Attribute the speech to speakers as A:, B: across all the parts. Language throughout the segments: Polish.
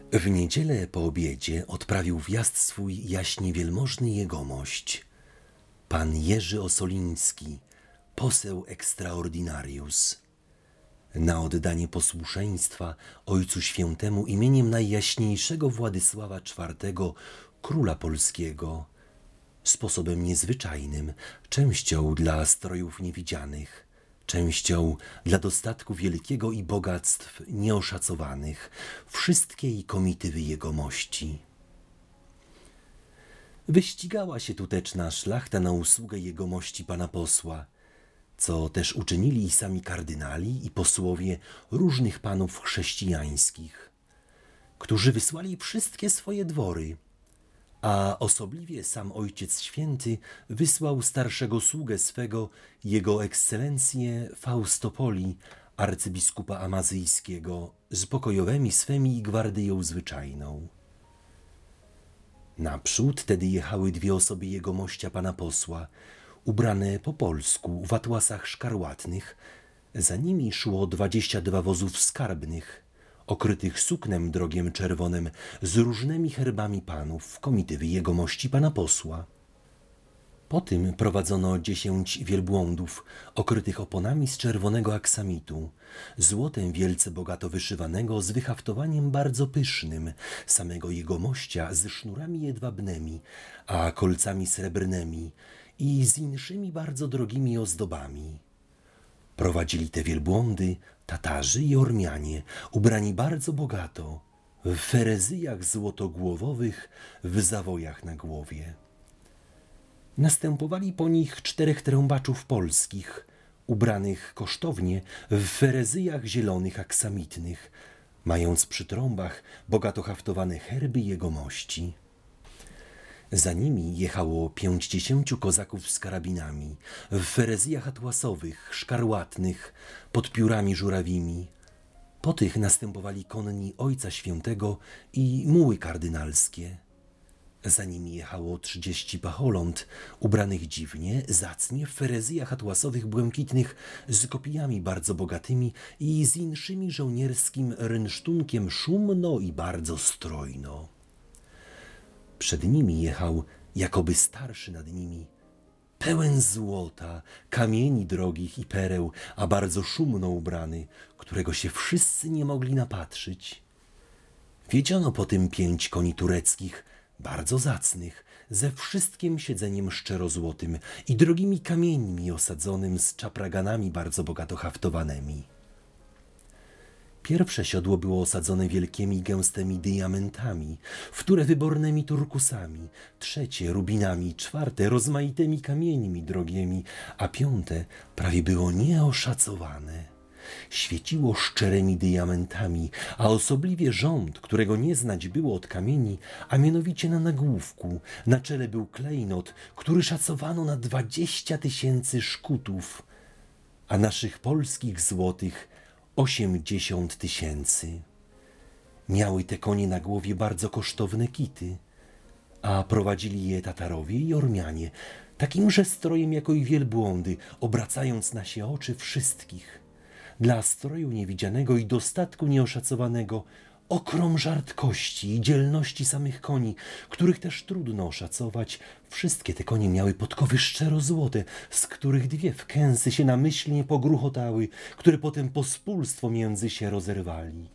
A: W niedzielę po obiedzie odprawił wjazd swój jaśnie wielmożny jegomość, pan Jerzy Osoliński, poseł extraordinarius. Na oddanie posłuszeństwa Ojcu Świętemu imieniem Najjaśniejszego Władysława IV, króla polskiego, sposobem niezwyczajnym, częścią dla strojów niewidzianych, częścią dla dostatku wielkiego i bogactw nieoszacowanych, wszystkiej komitywy jegomości. Wyścigała się tuteczna szlachta na usługę jegomości pana posła, co też uczynili i sami kardynali i posłowie różnych panów chrześcijańskich, którzy wysłali wszystkie swoje dwory, a osobliwie sam Ojciec Święty wysłał starszego sługę swego, jego ekscelencję Faustopoli, arcybiskupa amazyjskiego, z pokojowemi swemi i gwardyją zwyczajną. Naprzód tedy jechały dwie osoby jegomościa pana posła, ubrane po polsku w atłasach szkarłatnych. Za nimi szło 22 wozów skarbnych, okrytych suknem drogiem czerwonym z różnymi herbami panów komitywy jegomości pana posła. Potem prowadzono 10 wielbłądów, okrytych oponami z czerwonego aksamitu, złotem wielce bogato wyszywanego z wyhaftowaniem bardzo pysznym, samego jegomościa z sznurami jedwabnymi, a kolcami srebrnymi i z inszymi bardzo drogimi ozdobami. Prowadzili te wielbłądy Tatarzy i Ormianie, ubrani bardzo bogato, w ferezyjach złotogłowowych, w zawojach na głowie. Następowali po nich 4 trębaczów polskich, ubranych kosztownie w ferezyjach zielonych aksamitnych, mając przy trąbach bogato haftowane herby jegomości. Za nimi jechało 50 kozaków z karabinami, w ferezyjach atłasowych, szkarłatnych, pod piórami żurawimi. Po tych następowali konni Ojca Świętego i muły kardynalskie. Za nimi jechało 30 pacholąt, ubranych dziwnie, zacnie, w ferezyjach atłasowych błękitnych, z kopijami bardzo bogatymi i z inszymi żołnierskim rynsztunkiem szumno i bardzo strojno. Przed nimi jechał, jakoby starszy nad nimi, pełen złota, kamieni drogich i pereł, a bardzo szumno ubrany, którego się wszyscy nie mogli napatrzyć. Wiedziono po tym 5 koni tureckich, bardzo zacnych, ze wszystkim siedzeniem szczerozłotym i drogimi kamienьmi osadzonym z czapraganami bardzo bogato haftowanymi. Pierwsze siodło było osadzone wielkimi gęstymi diamentami, wtóre wybornymi turkusami, trzecie rubinami, czwarte rozmaitymi kamieniami drogimi, a piąte prawie było nieoszacowane. Świeciło szczerymi diamentami, a osobliwie rząd, którego nie znać było od kamieni, a mianowicie na nagłówku, na czele był klejnot, który szacowano na 20 000 szkutów, a naszych polskich złotych 80 000. Miały te konie na głowie bardzo kosztowne kity, a prowadzili je Tatarowie i Ormianie, takimże strojem jako i wielbłądy, obracając na się oczy wszystkich. Dla stroju niewidzianego i dostatku nieoszacowanego, okrom rzadkości i dzielności samych koni, których też trudno oszacować, wszystkie te konie miały podkowy szczerozłote, z których 2 w kęsy się namyślnie pogruchotały, które potem pospólstwo między się rozerwali.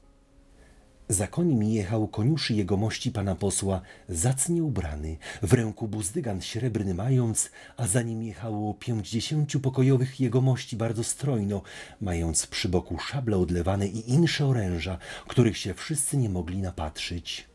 A: Za konimi jechał koniuszy jegomości pana posła, zacnie ubrany, w ręku buzdygan srebrny mając, a za nim jechało 50 pokojowych jegomości bardzo strojno, mając przy boku szable odlewane i insze oręża, których się wszyscy nie mogli napatrzyć.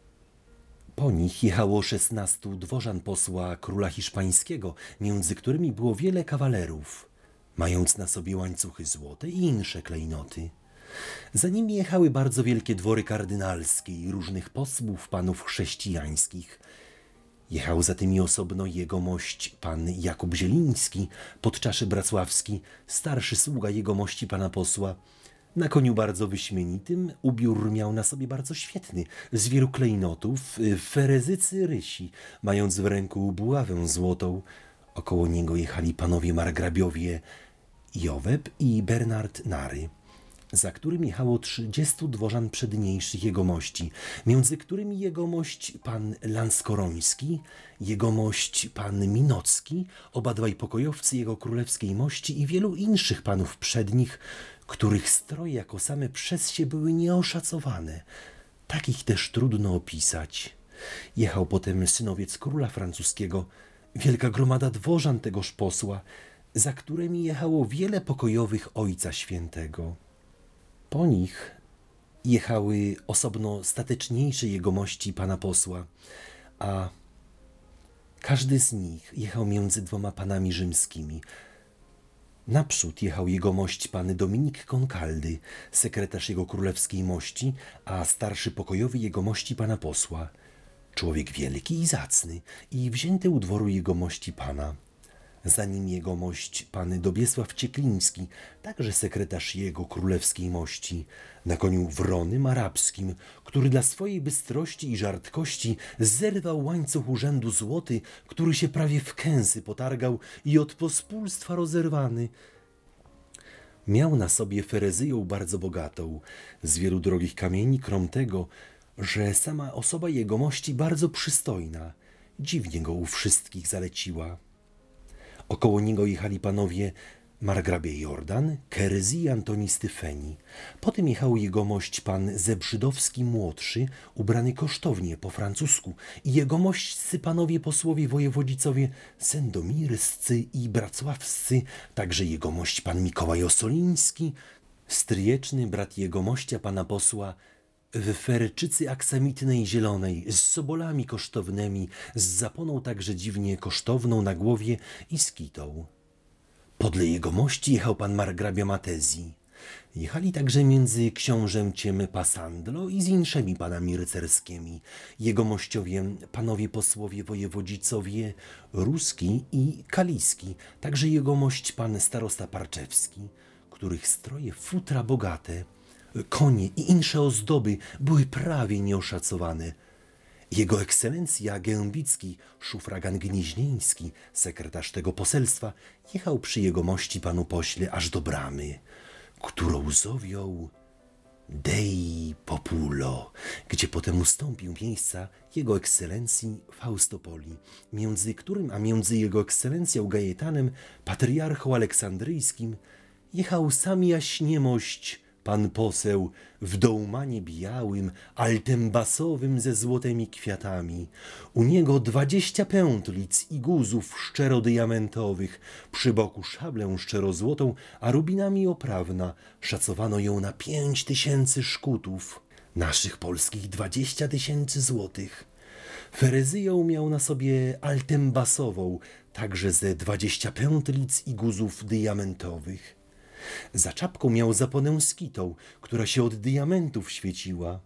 A: Po nich jechało 16 dworzan posła króla hiszpańskiego, między którymi było wiele kawalerów, mając na sobie łańcuchy złote i insze klejnoty. Za nimi jechały bardzo wielkie dwory kardynalskie i różnych posłów panów chrześcijańskich. Jechał za tymi osobno jegomość pan Jakub Zieliński, podczaszy bracławski, starszy sługa jegomości pana posła. Na koniu bardzo wyśmienitym, ubiór miał na sobie bardzo świetny, z wielu klejnotów, w ferezycy rysi, mając w ręku buławę złotą. Około niego jechali panowie margrabiowie Joweb i Bernard Nary. za którym jechało 30 dworzan przedniejszych jegomości, między którymi jegomość pan Lanskoroński, jegomość pan Minocki, obadwaj pokojowcy jego królewskiej mości i wielu inszych panów przednich, których stroje jako same przez się były nieoszacowane. Takich też trudno opisać. Jechał potem synowiec króla francuskiego, wielka gromada dworzan tegoż posła, za którymi jechało wiele pokojowych Ojca Świętego. Po nich jechały osobno stateczniejsze jegomości pana posła, a każdy z nich jechał między dwoma panami rzymskimi. Naprzód jechał jegomość pan Dominik Koncaldy, sekretarz jego królewskiej mości, a starszy pokojowy jegomości pana posła. Człowiek wielki i zacny i wzięty u dworu jegomości pana. Za nim jegomość pan Dobiesław Ciekliński, także sekretarz jego królewskiej mości, na koniu wronym arabskim, który dla swojej bystrości i żartkości zerwał łańcuch urzędu złoty, który się prawie w kęsy potargał i od pospólstwa rozerwany. Miał na sobie ferezyją bardzo bogatą, z wielu drogich kamieni, krom tego, że sama osoba jegomości bardzo przystojna, dziwnie go u wszystkich zaleciła. Około niego jechali panowie margrabie Jordan, Kerzy i Antoni Styfeni. Potem jechał jegomość pan Zebrzydowski młodszy, ubrany kosztownie po francusku, i jegomośćcy panowie posłowie wojewodzicowie sendomirscy i bracławscy, także jegomość pan Mikołaj Osoliński, stryjeczny brat jegomościa pana posła, w ferczycy aksamitnej zielonej, z sobolami kosztownymi, z zaponą także dziwnie kosztowną na głowie i z kitą. Podle jegomości jechał pan margrabia Matezji. Jechali także między książęciem Pasandlo i z inszymi panami rycerskimi, jegomościowie, panowie posłowie wojewodzicowie Ruski i Kaliski, także jegomość pan starosta Parczewski, których stroje futra bogate, konie i insze ozdoby były prawie nieoszacowane. Jego ekscelencja Gębicki, szufragan Gnieźnieński, sekretarz tego poselstwa, jechał przy jegomości panu pośle aż do bramy, którą zowią Dei Populo, gdzie potem ustąpił miejsca jego ekscelencji Faustopoli, między jego ekscelencją Gajetanem, patriarchą aleksandryjskim, jechał sam jaśniemość pan poseł w dołmanie białym, altembasowym ze złotymi kwiatami. U niego 20 pętlic i guzów szczerodiamentowych, przy boku szablę szczerozłotą, a rubinami oprawna. Szacowano ją na 5000 szkutów, naszych polskich 20 000 złotych. Ferezyją miał na sobie altembasową, także ze 20 pętlic i guzów diamentowych. Za czapką miał zaponę z kitą, która się od diamentów świeciła.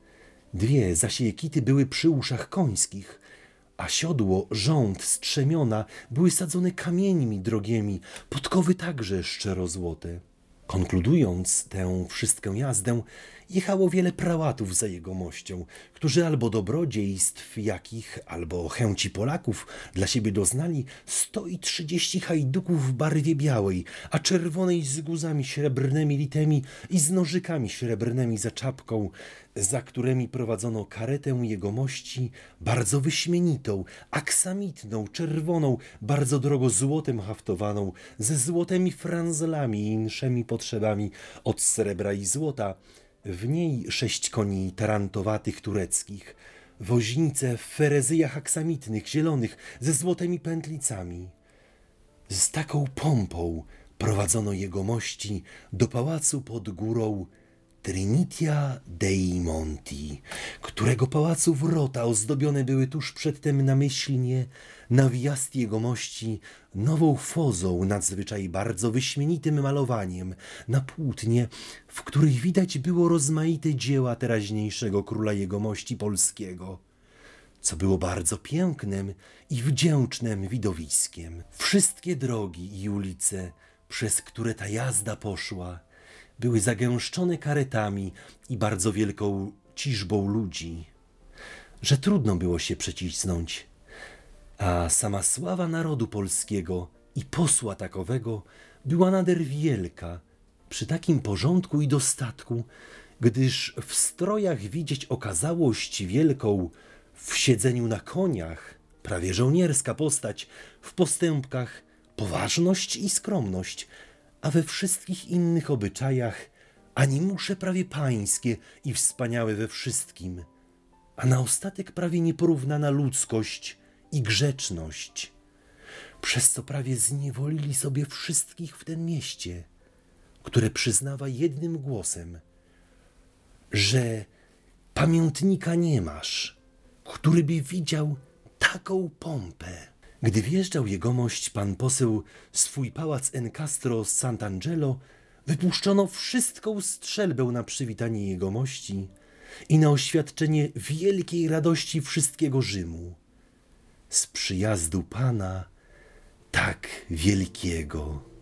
A: Dwie zaś jej kity były przy uszach końskich, a siodło, rząd, strzemiona były sadzone kamieniami drogimi, podkowy także szczerozłote. Konkludując tę wszystką jazdę, jechało wiele prałatów za jegomością, którzy albo dobrodziejstw jakich, albo chęci Polaków dla siebie doznali 130 hajduków w barwie białej, a czerwonej z guzami srebrnymi litemi i z nożykami srebrnymi za czapką, za którymi prowadzono karetę jegomości bardzo wyśmienitą, aksamitną, czerwoną, bardzo drogo złotem haftowaną, ze złotymi franzelami i inszymi potrzebami od srebra i złota, w niej 6 koni tarantowatych tureckich, woźnice w ferezyjach aksamitnych, zielonych, ze złotymi pętlicami. Z taką pompą prowadzono jegomości do pałacu pod górą Trinitia dei Monti, którego pałacu wrota ozdobione były tuż przedtem namyślnie na wjazd jegomości nową fozą nadzwyczaj bardzo wyśmienitym malowaniem na płótnie, w których widać było rozmaite dzieła teraźniejszego króla jegomości polskiego, co było bardzo pięknym i wdzięcznym widowiskiem. Wszystkie drogi i ulice, przez które ta jazda poszła, były zagęszczone karetami i bardzo wielką ciżbą ludzi, że trudno było się przecisnąć, a sama sława narodu polskiego i posła takowego była nader wielka przy takim porządku i dostatku, gdyż w strojach widzieć okazałość wielką, w siedzeniu na koniach, prawie żołnierska postać, w postępkach poważność i skromność, a we wszystkich innych obyczajach animusze prawie pańskie i wspaniałe we wszystkim, a na ostatek prawie nieporównana ludzkość i grzeczność, przez co prawie zniewolili sobie wszystkich w tym mieście, które przyznawa jednym głosem, że pamiętnika nie masz, który by widział taką pompę. Gdy wjeżdżał jegomość pan poseł swój pałac Encastro Sant'Angelo, wypuszczono wszystką strzelbę na przywitanie jegomości i na oświadczenie wielkiej radości wszystkiego Rzymu z przyjazdu pana tak wielkiego.